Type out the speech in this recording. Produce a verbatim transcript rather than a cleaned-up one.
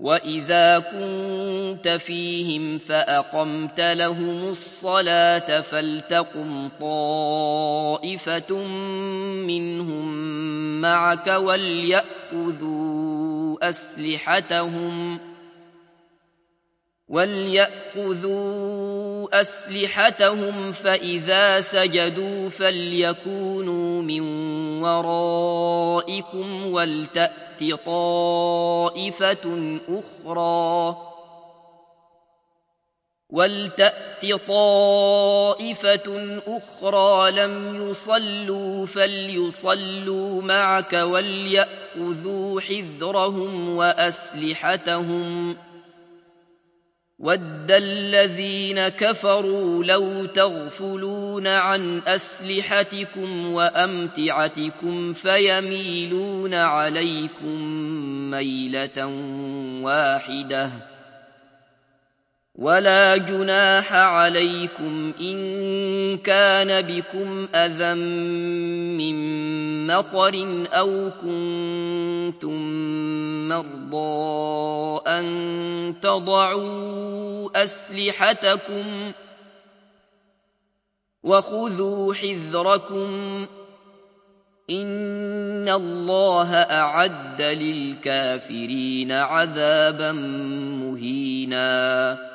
وإذا كنت فيهم فأقمت لهم الصلاة فلتقم طائفة منهم معك وليأخذوا أسلحتهم وليأخذوا أسلحتهم فإذا سجدوا فليكونوا من ورائكم ولتأت طائفة أخرى ولتأت طائفة أخرى لم يصلوا فليصلوا معك وليأخذوا حذرهم وأسلحتهم ود الذين كفروا لو تغفلون عن أسلحتكم وأمتعتكم فيميلون عليكم ميلة واحدة ولا جناح عليكم إن كان بكم أذى من مطر أو كنتم مرضى أن تضعوا أسلحتكم وخذوا حذركم إن الله أعد للكافرين عذابا مهينا